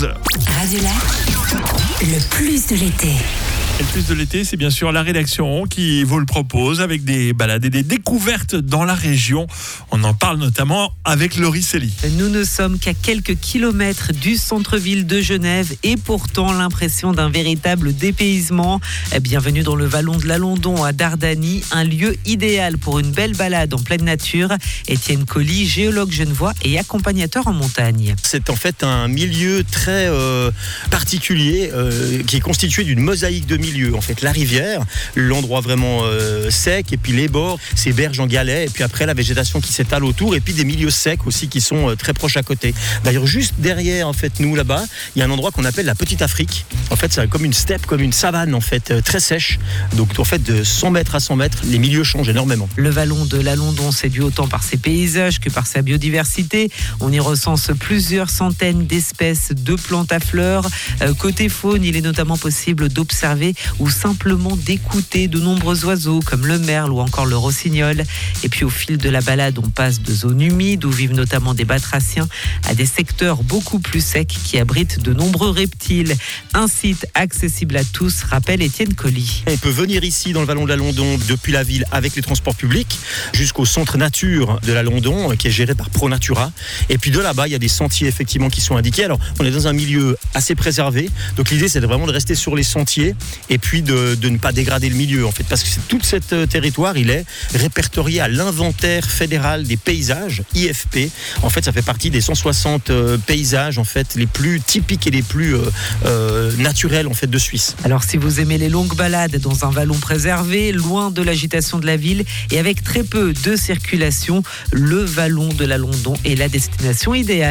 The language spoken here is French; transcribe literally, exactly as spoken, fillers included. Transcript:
Radio Lac, le plus de l'été. Et le plus de l'été, c'est bien sûr la rédaction qui vous le propose avec des balades et des découvertes dans la région. On en parle notamment avec Laurie Célie. Nous ne sommes qu'à quelques kilomètres du centre-ville de Genève et pourtant l'impression d'un véritable dépaysement. Bienvenue dans le vallon de l'Alondon à Dardany, un lieu idéal pour une belle balade en pleine nature. Étienne Colly, géologue genevois et accompagnateur en montagne. C'est en fait un milieu très euh, particulier euh, qui est constitué d'une mosaïque de milieux. En fait, la rivière, l'endroit vraiment euh, sec, et puis les bords, ces berges en galets, et puis après la végétation qui s'étale autour, et puis des milieux secs aussi qui sont euh, très proches à côté. D'ailleurs, juste derrière, en fait, nous là-bas, il y a un endroit qu'on appelle la Petite Afrique. En fait, c'est comme une steppe, comme une savane, en fait, euh, très sèche. Donc, en fait, de cent mètres à cent mètres, les milieux changent énormément. Le vallon de l'Alondon séduit autant par ses paysages que par sa biodiversité. On y recense plusieurs centaines d'espèces de plantes à fleurs. Euh, côté faune, il est notamment possible d'observer ou simplement d'écouter de nombreux oiseaux comme le merle ou encore le rossignol. Et puis au fil de la balade, on passe de zones humides où vivent notamment des batraciens à des secteurs beaucoup plus secs qui abritent de nombreux reptiles. Un site accessible à tous, rappelle Étienne Colly. On peut venir ici dans le vallon de l'Alondon depuis la ville avec les transports publics jusqu'au centre nature de l'Alondon qui est géré par ProNatura. Et puis de là-bas, il y a des sentiers effectivement qui sont indiqués. Alors on est dans un milieu assez préservé. Donc l'idée c'est vraiment de rester sur les sentiers et puis de, de ne pas dégrader le milieu en fait, parce que c'est, tout ce euh, territoire il est répertorié à l'inventaire fédéral des paysages I F P. En fait, ça fait partie des cent soixante euh, paysages en fait les plus typiques et les plus euh, euh, naturels en fait de Suisse. Alors si vous aimez les longues balades dans un vallon préservé, loin de l'agitation de la ville et avec très peu de circulation, le vallon de l'Alondon est la destination idéale.